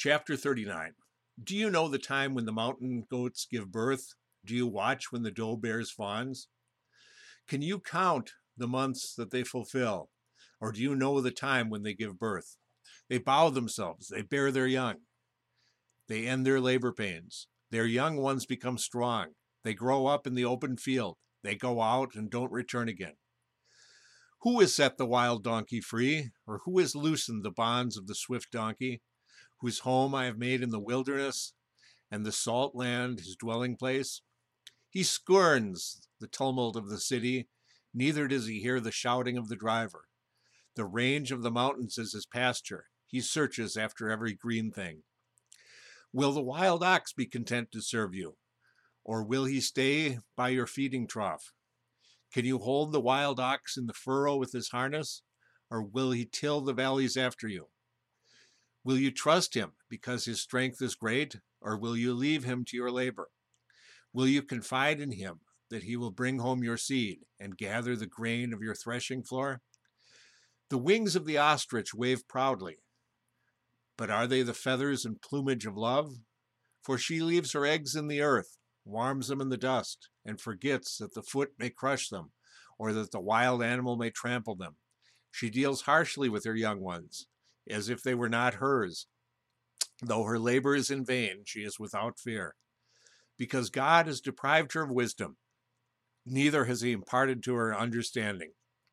Chapter 39. Do you know the time when the mountain goats give birth? Do you watch when the doe bears fawns? Can you count the months that they fulfill? Or do you know the time when they give birth? They bow themselves, they bear their young. They end their labor pains. Their young ones become strong. They grow up in the open field. They go out and don't return again. Who has set the wild donkey free? Or who has loosened the bonds of the swift donkey? Whose home I have made in the wilderness, and the salt land his dwelling place? He scorns the tumult of the city, neither does he hear the shouting of the driver. The range of the mountains is his pasture. He searches after every green thing. Will the wild ox be content to serve you? Or will he stay by your feeding trough? Can you hold the wild ox in the furrow with his harness? Or will he till the valleys after you? Will you trust him because his strength is great, or will you leave him to your labor? Will you confide in him that he will bring home your seed and gather the grain of your threshing floor? The wings of the ostrich wave proudly, but are they the feathers and plumage of love? For she leaves her eggs in the earth, warms them in the dust, and forgets that the foot may crush them, or that the wild animal may trample them. She deals harshly with her young ones, as if they were not hers. Though her labor is in vain, she is without fear, because God has deprived her of wisdom, neither has he imparted to her understanding.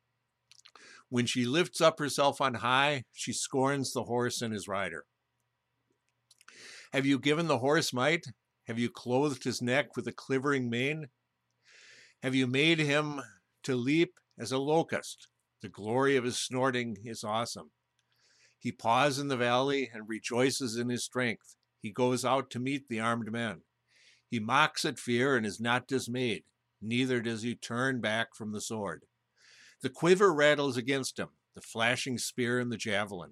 When she lifts up herself on high, she scorns the horse and his rider. Have you given the horse might? Have you clothed his neck with a quivering mane? Have you made him to leap as a locust? The glory of his snorting is awesome. He paws in the valley and rejoices in his strength. He goes out to meet the armed men. He mocks at fear and is not dismayed, neither does he turn back from the sword. The quiver rattles against him, the flashing spear and the javelin.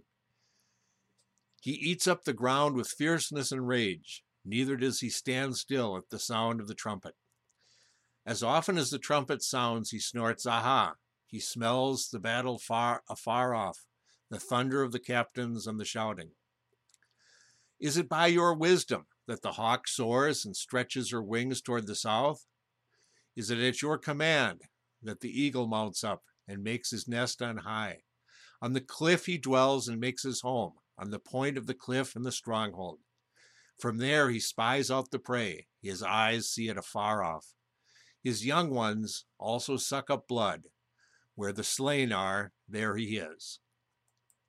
He eats up the ground with fierceness and rage, neither does he stand still at the sound of the trumpet. As often as the trumpet sounds, he snorts, aha! He smells the battle afar off, the thunder of the captains and the shouting. Is it by your wisdom that the hawk soars and stretches her wings toward the south? Is it at your command that the eagle mounts up and makes his nest on high? On the cliff he dwells and makes his home, on the point of the cliff and the stronghold. From there he spies out the prey, his eyes see it afar off. His young ones also suck up blood. Where the slain are, there he is.